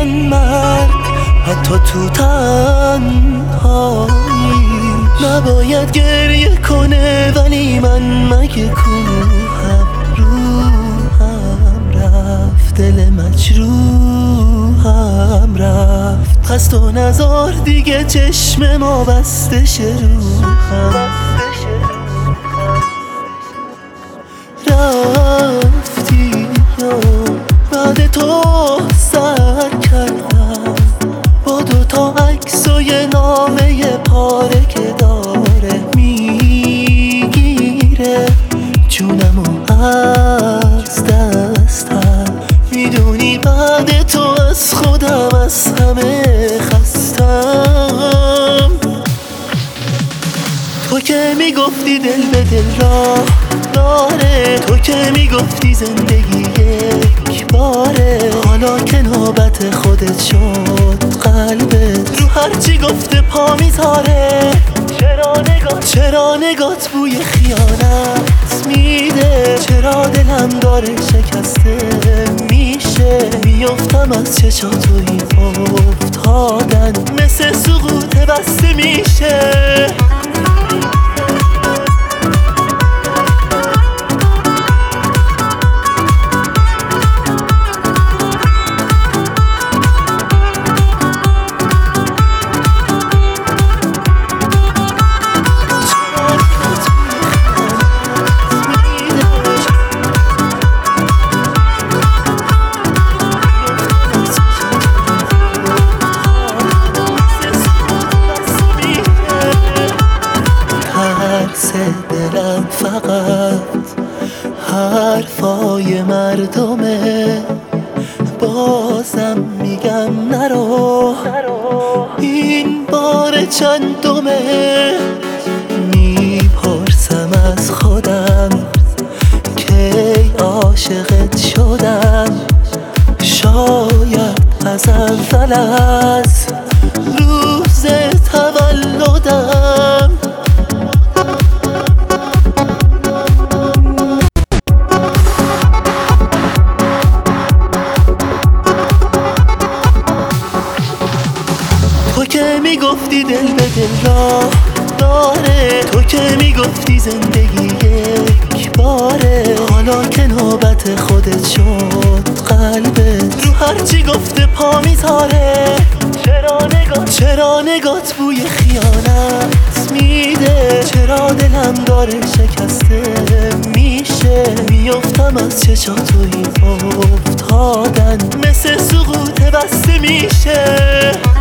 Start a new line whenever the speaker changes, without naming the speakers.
من مرد حتی تو تنهایی. نباید گریه کنه ولی من مگه کوهم روحم رفت، دل مجروحم رفت. پس تو نذار دیگه چشم ما بسته شه روحم. رفتی یا بعد تو سر کردم با دوتا عکس و یه نامه پاره که داره میگیره جونمو از دستم. میدونی بعد تو از خودم از همه خستم. تو که میگفتی دل به دل راه داره، تو که میگفتی زندگی یک باره. حالا که نوبت خودت شد قلبت رو هرچی گفته پا میذاره. چرا نگات بوی خیانت میده؟ چرا دلم داره شکسته میشه؟ میافتم از چشات و این افتادن مثل سقوط بسته میشه. دلم فقط حرفای مردمه. بازم میگم نرو، این بار چندمه. میپرسم از خودم کی عاشقت شدم. شاید از اول از روز تولدم. تو که میگفتی دل به دل راه داره، تو که میگفتی زندگی یک باره. حالا که نوبت خودت شد قلبت رو هرچی گفته پا میذاره. چرا نگات بوی خیانت میده؟ چرا دلم داره شکسته میشه؟ میافتم از چشات و این افتادن مثل سقوط بسته میشه.